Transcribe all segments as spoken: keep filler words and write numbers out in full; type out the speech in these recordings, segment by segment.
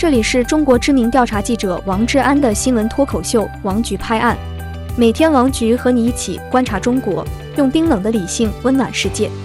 这里是中国知名调查记者王志安的新闻脱口秀《王局拍案》，每天王局和你一起观察中国，用冰冷的理性温暖世界。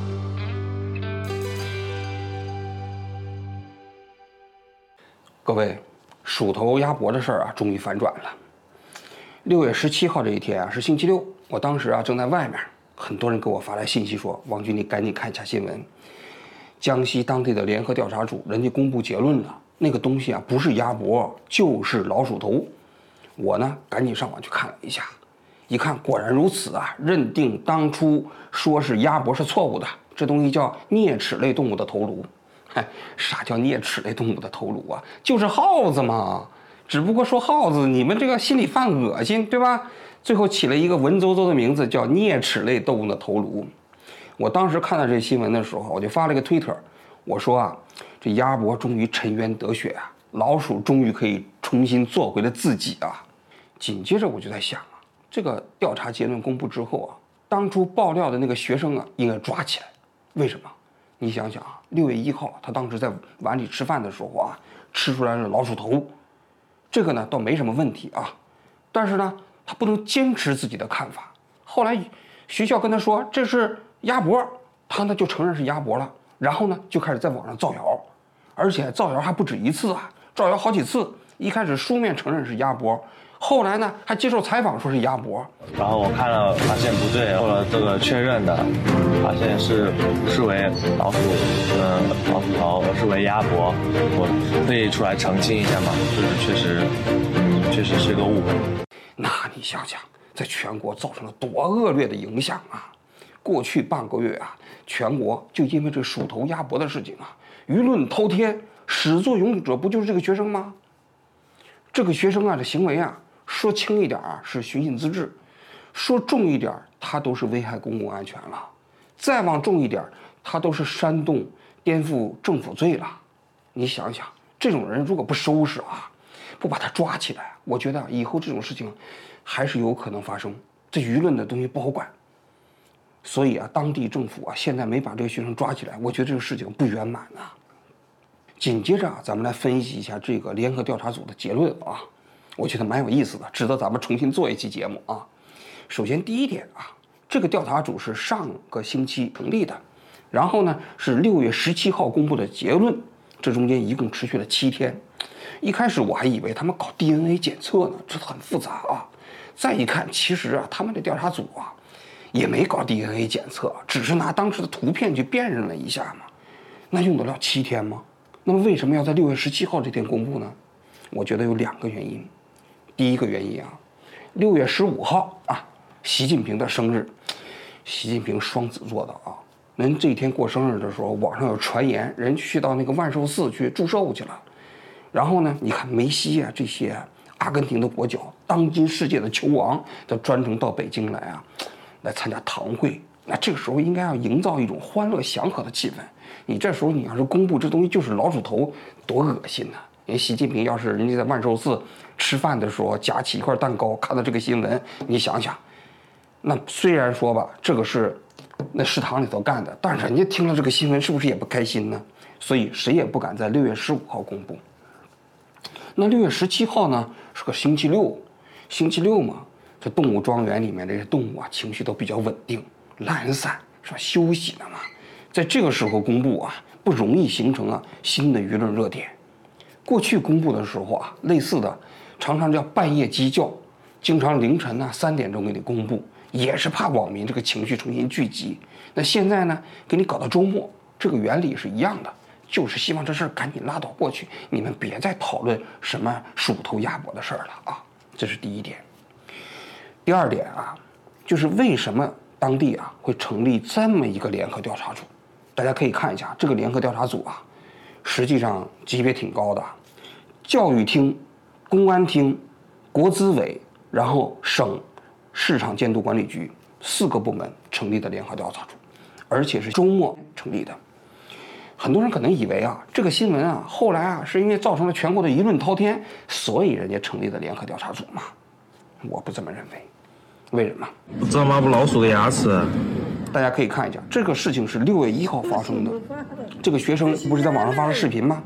各位，鼠头鸭脖的事儿啊，终于反转了。六月十七号这一天啊，是星期六，我当时啊正在外面，很多人给我发来信息说：“王局，你赶紧看一下新闻。江西当地的联合调查组，人家公布结论了，那个东西啊不是鸭脖，就是老鼠头。”我呢赶紧上网去看了一下，一看果然如此啊，认定当初说是鸭脖是错误的，这东西叫啮齿类动物的头颅。哎，啥叫啮齿类动物的头颅啊？就是耗子嘛。只不过说耗子，你们这个心里犯恶心，对吧？最后起了一个文绉绉的名字，叫啮齿类动物的头颅。我当时看到这新闻的时候，我就发了个推特，我说啊，这鸭脖终于沉冤得雪啊，老鼠终于可以重新做回了自己啊。紧接着我就在想啊，这个调查结论公布之后啊，当初爆料的那个学生啊，应该抓起来。为什么？你想想啊，六月一号他当时在碗里吃饭的时候啊，吃出来了老鼠头。这个呢倒没什么问题啊，但是呢他不能坚持自己的看法。后来学校跟他说这是鸭脖，他呢就承认是鸭脖了，然后呢就开始在网上造谣，而且造谣还不止一次啊，造谣好几次。一开始书面承认是鸭脖，后来呢还接受采访说是鸭脖， 然后我看了发现不对，做了这个确认的，发现是不是为老鼠呃老鼠头，而是为鸭脖，我可以出来澄清一下吗？就是确实嗯确实是个误会。 那你想想在全国造成了多恶劣的影响啊。过去半个月啊，全国就因为这鼠头鸭脖的事情啊，舆论滔天，始作俑者不就是这个学生吗？这个学生啊，这行为啊，说轻一点啊是寻衅滋事，说重一点他都是危害公共安全了，再往重一点他都是煽动颠覆政府罪了。你想想，这种人如果不收拾啊，不把他抓起来，我觉得以后这种事情还是有可能发生。这舆论的东西不好管，所以啊，当地政府啊现在没把这个学生抓起来，我觉得这个事情不圆满啊。紧接着啊，咱们来分析一下这个联合调查组的结论啊，我觉得蛮有意思的，值得咱们重新做一期节目啊。首先第一点啊，这个调查组是上个星期成立的，然后呢是六月十七号公布的结论，这中间一共持续了七天。一开始我还以为他们搞 D N A 检测呢，这很复杂啊。再一看，其实啊，他们的调查组啊也没搞 D N A 检测，只是拿当时的图片去辨认了一下嘛。那用得了七天吗？那么为什么要在六月十七号这天公布呢？我觉得有两个原因。第一个原因啊，六月十五号啊，习近平的生日，习近平双子座的啊，人这一天过生日的时候，网上有传言，人去到那个万寿寺去祝寿去了。然后呢，你看梅西啊这些阿根廷的国脚，当今世界的球王，都专程到北京来啊，来参加堂会。那这个时候应该要营造一种欢乐祥和的气氛。你这时候你要是公布这东西就是老鼠头，多恶心呐！人习近平要是人家在万寿寺吃饭的时候夹起一块蛋糕，看到这个新闻，你想想，那虽然说吧，这个是那食堂里头干的，但是人家听了这个新闻，是不是也不开心呢？所以谁也不敢在六月十五号公布。那六月十七号呢，是个星期六，星期六嘛，这动物庄园里面这些动物啊，情绪都比较稳定，懒散是吧？休息的嘛。在这个时候公布啊，不容易形成啊新的舆论热点。过去公布的时候啊，类似的常常叫半夜鸡叫，经常凌晨呢、啊、三点钟给你公布，也是怕网民这个情绪重新聚集。那现在呢，给你搞到周末，这个原理是一样的，就是希望这事儿赶紧拉倒过去，你们别再讨论什么鼠头鸭脖的事儿了啊。这是第一点。第二点啊，就是为什么当地啊会成立这么一个联合调查组？大家可以看一下这个联合调查组啊，实际上级别挺高的，教育厅、公安厅、国资委，然后省市场监督管理局四个部门成立的联合调查组，而且是周末成立的。很多人可能以为啊，这个新闻啊，后来啊是因为造成了全国的舆论滔天，所以人家成立的联合调查组嘛。我不这么认为。为什么？ 不知道抹不老鼠的牙齿。 大家可以看一下，这个事情是六月一号发生的。这个学生不是在网上发了视频吗？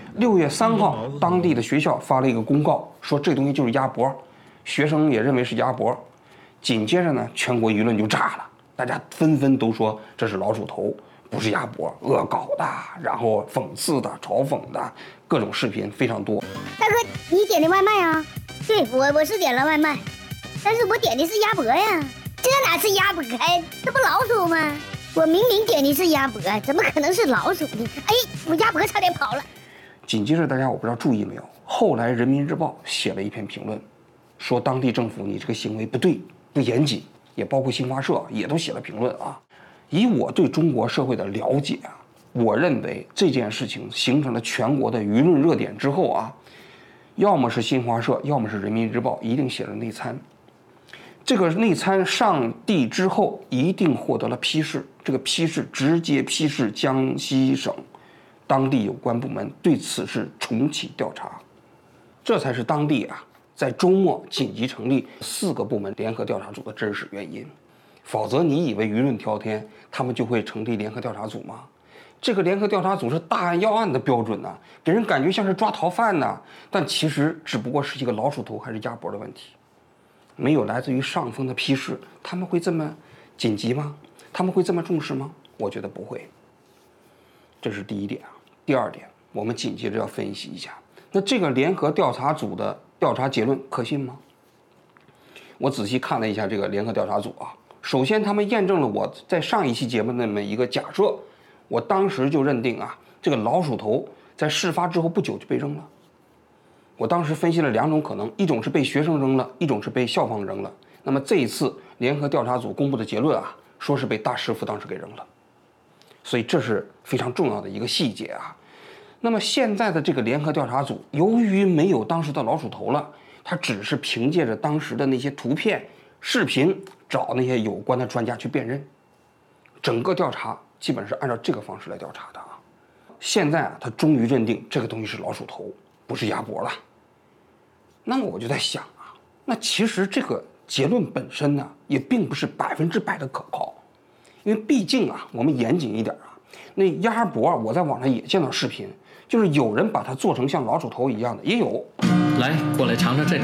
六月三号，当地的学校发了一个公告，说这东西就是鸭脖，学生也认为是鸭脖。紧接着呢，全国舆论就炸了，大家纷纷都说这是老鼠头，不是鸭脖，恶搞的，然后讽刺的、嘲讽的各种视频非常多。 大哥，你点的外卖啊？对，我我是点了外卖，但是我点的是鸭脖呀，这哪是鸭脖？哎，这不老鼠吗？我明明点的是鸭脖，怎么可能是老鼠呢？哎，我鸭脖差点跑了。 紧接着，大家我不知道注意没有，后来人民日报写了一篇评论，说当地政府你这个行为不对、不严谨，也包括新华社也都写了评论啊。以我对中国社会的了解啊，我认为这件事情形成了全国的舆论热点之后啊，要么是新华社，要么是人民日报，一定写了内参。这个内参上地之后，一定获得了批示，这个批示直接批示江西省当地有关部门对此事重启调查，这才是当地啊在周末紧急成立四个部门联合调查组的真实原因。否则你以为舆论挑天，他们就会成立联合调查组吗？这个联合调查组是大案要案的标准呢、啊，给人感觉像是抓逃犯呢、啊，但其实只不过是一个老鼠头还是鸭脖的问题。没有来自于上峰的批示，他们会这么紧急吗？他们会这么重视吗？我觉得不会。这是第一点啊。第二点，我们紧接着要分析一下，那这个联合调查组的调查结论可信吗？我仔细看了一下这个联合调查组啊，首先他们验证了我在上一期节目那么一个假设，我当时就认定啊，这个老鼠头在事发之后不久就被扔了。我当时分析了两种可能，一种是被学生扔了，一种是被校方扔了。那么这一次联合调查组公布的结论啊，说是被大师傅当时给扔了，所以这是非常重要的一个细节啊。那么现在的这个联合调查组，由于没有当时的老鼠头了，他只是凭借着当时的那些图片、视频，找那些有关的专家去辨认，整个调查基本是按照这个方式来调查的啊。现在啊，他终于认定这个东西是老鼠头，不是鸭脖了。那么我就在想啊，那其实这个结论本身呢，也并不是百分之百的可靠，因为毕竟啊，我们严谨一点啊，那鸭脖我在网上也见到视频，就是有人把它做成像老鼠头一样的，也有。 来，过来尝尝这个。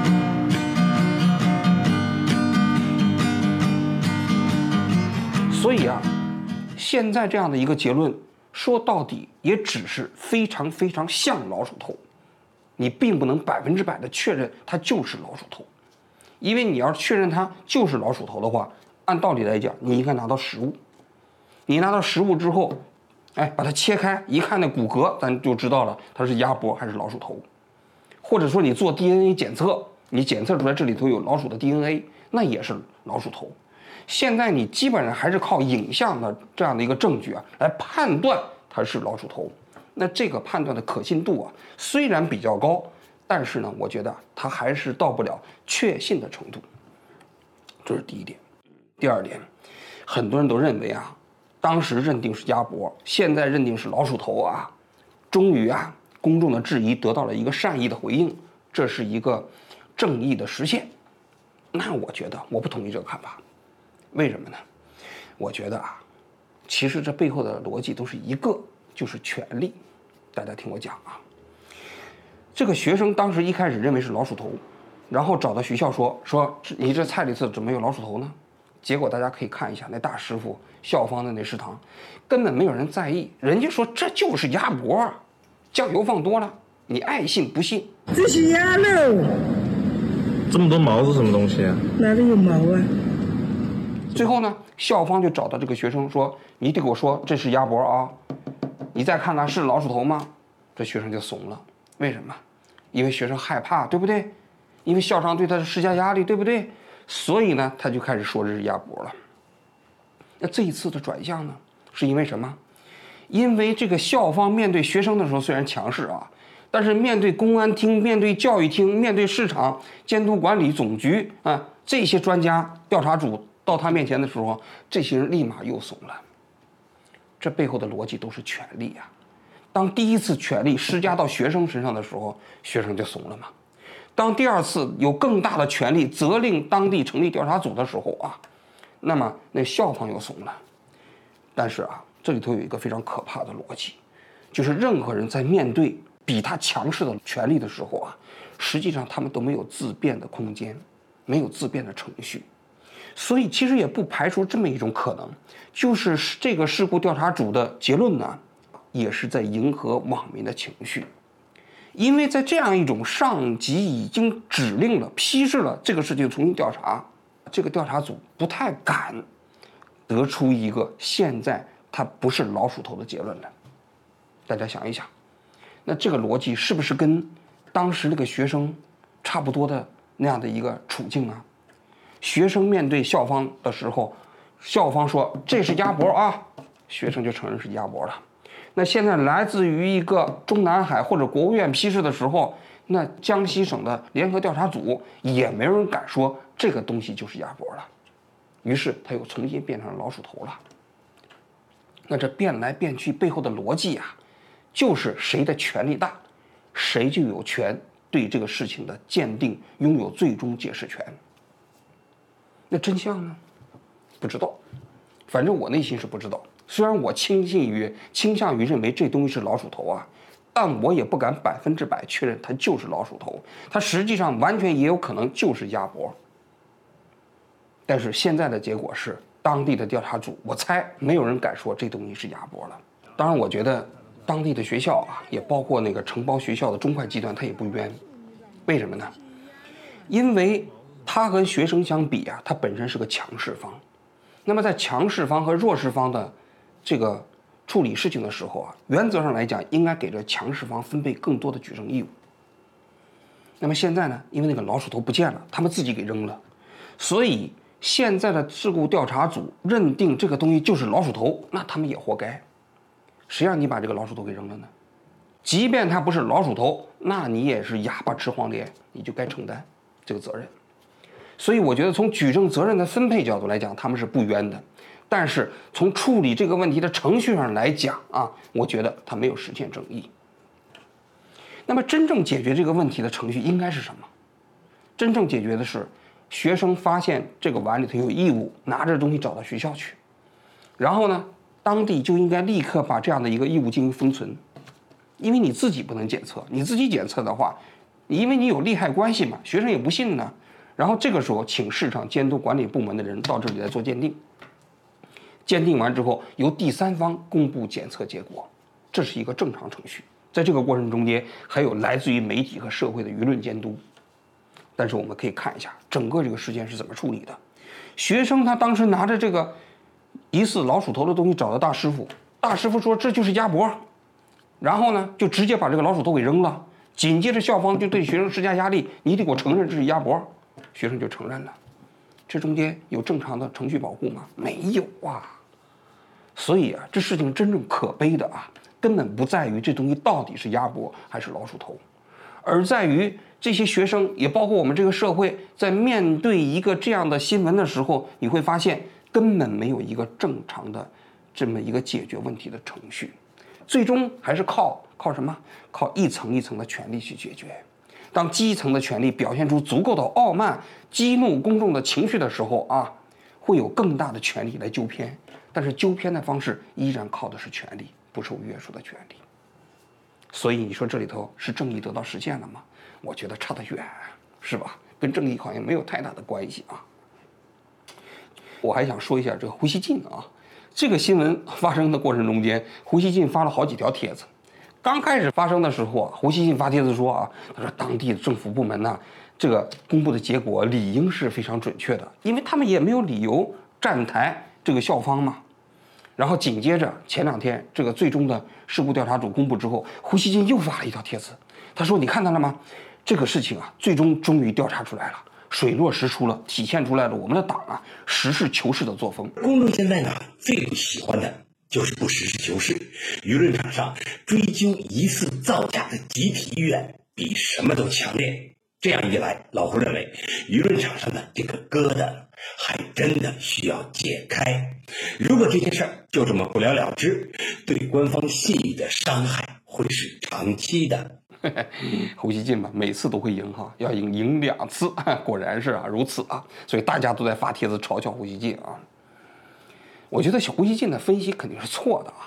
所以啊，现在这样的一个结论，说到底也只是非常非常像老鼠头。你并不能百分之百的确认它就是老鼠头，因为你要确认它就是老鼠头的话，按道理来讲，你应该拿到食物，你拿到食物之后，哎，把它切开，一看那骨骼，咱就知道了它是鸭脖还是老鼠头。或者说你做 D N A 检测，你检测出来这里头有老鼠的 D N A， 那也是老鼠头。现在你基本上还是靠影像的这样的一个证据啊，来判断它是老鼠头。那这个判断的可信度啊，虽然比较高，但是呢，我觉得它还是到不了确信的程度。这是第一点。第二点，很多人都认为啊，当时认定是鸭脖，现在认定是老鼠头啊，终于啊，公众的质疑得到了一个善意的回应，这是一个正义的实现。那我觉得我不同意这个看法，为什么呢？我觉得啊，其实这背后的逻辑都是一个，就是权力。大家听我讲啊，这个学生当时一开始认为是老鼠头，然后找到学校说说你这菜里头怎么有老鼠头呢？结果大家可以看一下那大师傅校方的那食堂，根本没有人在意，人家说这就是鸭脖，酱油放多了，你爱信不信。 这是鸭肉， 这么多毛是什么东西啊？ 哪里有毛啊？ 最后呢，校方就找到这个学生说，你得给我说这是鸭脖啊。你再看看是老鼠头吗？这学生就怂了，为什么？因为学生害怕，对不对？因为校长对他施加压力，对不对？所以呢，他就开始说这是鸭脖了。那这一次的转向呢，是因为什么？因为这个校方面对学生的时候虽然强势啊，但是面对公安厅、面对教育厅、面对市场监督管理总局啊这些专家调查组到他面前的时候，这些人立马又怂了。这背后的逻辑都是权力啊！当第一次权力施加到学生身上的时候，学生就怂了嘛。当第二次有更大的权力责令当地成立调查组的时候啊，那么那校方又怂了。但是啊，这里头有一个非常可怕的逻辑，就是任何人在面对比他强势的权力的时候啊，实际上他们都没有自辩的空间，没有自辩的程序。所以其实也不排除这么一种可能，就是这个事故调查组的结论呢，也是在迎合网民的情绪。因为在这样一种上级已经指令了、批示了这个事情重新调查，这个调查组不太敢得出一个现在它不是老鼠头的结论来。大家想一想，那这个逻辑是不是跟当时那个学生差不多的那样的一个处境啊？学生面对校方的时候，校方说这是鸭脖啊，学生就承认是鸭脖了。那现在来自于一个中南海或者国务院批示的时候，那江西省的联合调查组也没有人敢说这个东西就是鸭脖了，于是他又重新变成了老鼠头了。那这变来变去背后的逻辑啊，就是谁的权力大，谁就有权对这个事情的鉴定拥有最终解释权。那真相呢？不知道，反正我内心是不知道。虽然我倾向于倾向于认为这东西是老鼠头啊，但我也不敢百分之百确认它就是老鼠头，它实际上完全也有可能就是鸭脖。但是现在的结果是，当地的调查组，我猜没有人敢说这东西是鸭脖了。当然，我觉得当地的学校啊，也包括那个承包学校的中快集团，它也不冤。为什么呢？因为它和学生相比啊，它本身是个强势方。那么在强势方和弱势方的这个处理事情的时候啊，原则上来讲，应该给这强势方分配更多的举证义务。那么现在呢，因为那个老鼠头不见了，他们自己给扔了，所以现在的事故调查组认定这个东西就是老鼠头，那他们也活该。谁让你把这个老鼠头给扔了呢？即便它不是老鼠头，那你也是哑巴吃黄连，你就该承担这个责任。所以我觉得从举证责任的分配角度来讲，他们是不冤的。但是从处理这个问题的程序上来讲啊，我觉得他没有实现正义。那么真正解决这个问题的程序应该是什么？真正解决的是学生发现这个碗里头有异物，拿着东西找到学校去，然后呢，当地就应该立刻把这样的一个异物进行封存，因为你自己不能检测，你自己检测的话，因为你有利害关系嘛，学生也不信呢。然后这个时候请市场监督管理部门的人到这里来做鉴定，鉴定完之后由第三方公布检测结果，这是一个正常程序。在这个过程中间还有来自于媒体和社会的舆论监督。但是我们可以看一下整个这个事件是怎么处理的。学生他当时拿着这个疑似老鼠头的东西找到大师傅，大师傅说这就是鸭脖，然后呢就直接把这个老鼠头给扔了。紧接着校方就对学生施加压力，你得给我承认这是鸭脖。学生就承认了。这中间有正常的程序保护吗？没有啊。所以啊，这事情真正可悲的啊，根本不在于这东西到底是鸭脖还是老鼠头，而在于这些学生，也包括我们这个社会，在面对一个这样的新闻的时候，你会发现根本没有一个正常的这么一个解决问题的程序，最终还是靠靠什么？靠一层一层的权力去解决。当基层的权力表现出足够的傲慢，激怒公众的情绪的时候啊，会有更大的权力来纠偏。但是纠偏的方式依然靠的是权力，不受约束的权利。所以你说这里头是正义得到实现了吗？我觉得差得远，是吧？跟正义好像没有太大的关系啊。我还想说一下这个胡锡进啊，这个新闻发生的过程中间，胡锡进发了好几条帖子。刚开始发生的时候啊，胡锡进发帖子说啊，他说当地的政府部门呢，这个公布的结果理应是非常准确的，因为他们也没有理由站台这个校方嘛。然后紧接着前两天这个最终的事故调查组公布之后，胡锡进又发了一条帖子，他说你看到了吗？这个事情啊，最终终于调查出来了，水落石出了，体现出来了我们的党啊实事求是的作风。 公众现在呢最不喜欢的就是不实事求是，舆论场上追究疑似造假的集体意愿比什么都强烈。这样一来，老胡认为舆论场上的这个疙瘩还真的需要解开。如果这件事儿就这么不了了之，对官方信誉的伤害会是长期的。 胡锡进嘛，每次都会赢哈，要赢赢两次，果然是啊如此啊，所以大家都在发帖子嘲笑胡锡进啊。我觉得小胡锡进的分析肯定是错的啊。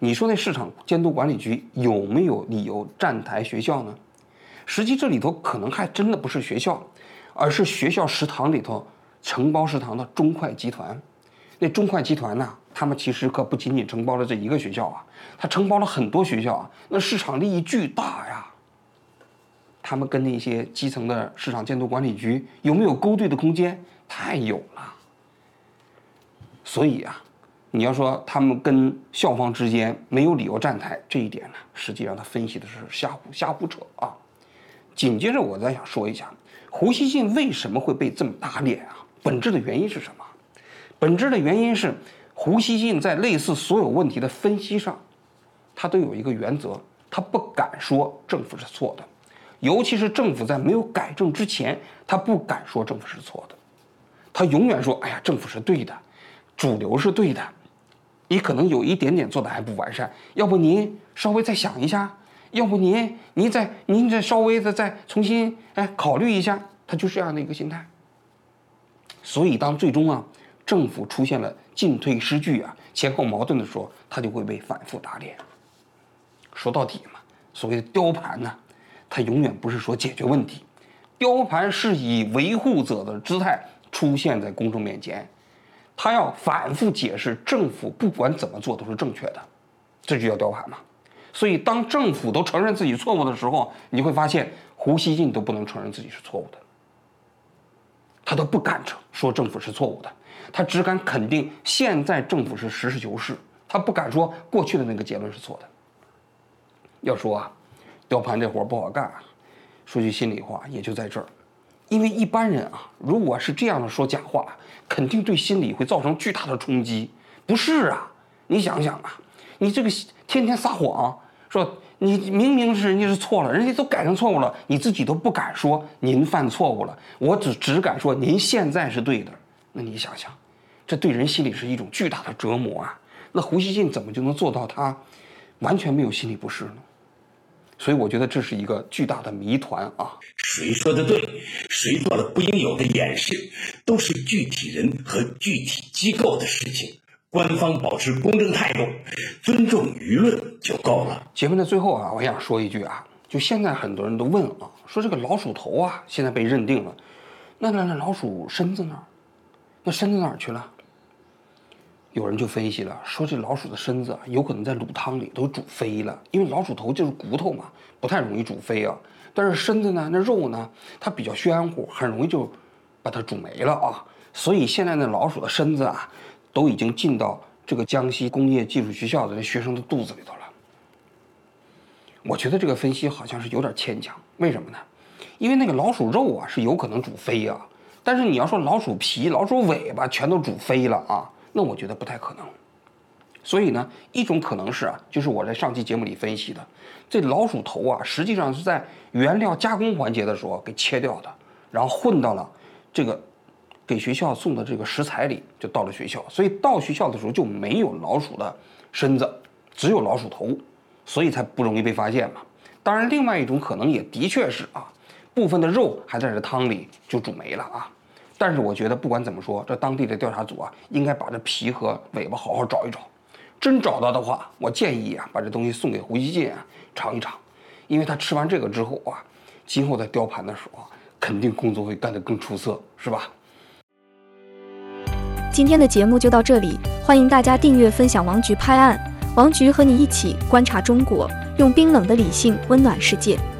你说那市场监督管理局有没有理由站台学校呢？实际这里头可能还真的不是学校，而是学校食堂里头承包食堂的中快集团。那中快集团呢，他们其实可不仅仅承包了这一个学校啊，他承包了很多学校啊，那市场利益巨大呀。他们跟那些基层的市场监督管理局有没有勾兑的空间？太有了。所以啊，你要说他们跟校方之间没有理由站台，这一点呢，实际上他分析的是瞎胡瞎胡扯啊。紧接着我再想说一下，胡锡进为什么会被这么打脸啊？本质的原因是什么？本质的原因是胡锡进在类似所有问题的分析上，他都有一个原则，他不敢说政府是错的，尤其是政府在没有改正之前，他不敢说政府是错的，他永远说，哎呀，政府是对的，主流是对的，你可能有一点点做的还不完善，要不您稍微再想一下，要不您您再您再稍微的再重新哎考虑一下，他就是这样的一个心态。所以当最终啊政府出现了进退失据啊前后矛盾的时候，他就会被反复打脸。说到底嘛，所谓的雕盘呢，它永远不是说解决问题，雕盘是以维护者的姿态出现在公众面前，他要反复解释政府不管怎么做都是正确的，这就叫雕盘嘛。所以当政府都承认自己错误的时候，你会发现胡锡进都不能承认自己是错误的，他都不敢说政府是错误的，他只敢肯定现在政府是实事求是，他不敢说过去的那个结论是错的。要说啊，雕盘这活不好干，说句心里话，也就在这儿。因为一般人啊，如果是这样的说假话，肯定对心理会造成巨大的冲击。不是啊，你想想啊，你这个天天撒谎，说你明明是人家是错了，人家都改成错误了，你自己都不敢说您犯错误了，我只只敢说您现在是对的。那你想想，这对人心里是一种巨大的折磨啊。那胡锡进怎么就能做到他完全没有心理不适呢？所以我觉得这是一个巨大的谜团啊！ 谁说的对，谁做了不应有的掩饰，都是具体人和具体机构的事情。官方保持公正态度，尊重舆论就够了。 节目的最后啊，我想说一句啊，就现在很多人都问啊，说这个老鼠头啊，现在被认定了，那那那老鼠身子呢？那身子哪儿去了？有人就分析了，说这老鼠的身子啊，有可能在卤汤里都煮飞了，因为老鼠头就是骨头嘛，不太容易煮飞啊。但是身子呢，那肉呢，它比较暄乎，很容易就把它煮没了啊。所以现在那老鼠的身子啊，都已经进到这个江西工业技术学校的学生的肚子里头了。我觉得这个分析好像是有点牵强，为什么呢？因为那个老鼠肉啊是有可能煮飞啊，但是你要说老鼠皮、老鼠尾巴全都煮飞了啊，那我觉得不太可能。所以呢，一种可能是啊，就是我在上期节目里分析的，这老鼠头啊，实际上是在原料加工环节的时候给切掉的，然后混到了这个给学校送的这个食材里，就到了学校。所以到学校的时候就没有老鼠的身子，只有老鼠头，所以才不容易被发现嘛。当然，另外一种可能也的确是啊，部分的肉还在这汤里就煮没了啊。但是我觉得不管怎么说，这当地的调查组啊，应该把这皮和尾巴好好找一找。真找到的话，我建议啊，把这东西送给胡锡进啊尝一尝，因为他吃完这个之后啊，今后在雕盘的时候，肯定工作会干得更出色，是吧？ 今天的节目就到这里，欢迎大家订阅分享王菊拍案，王菊和你一起观察中国，用冰冷的理性温暖世界。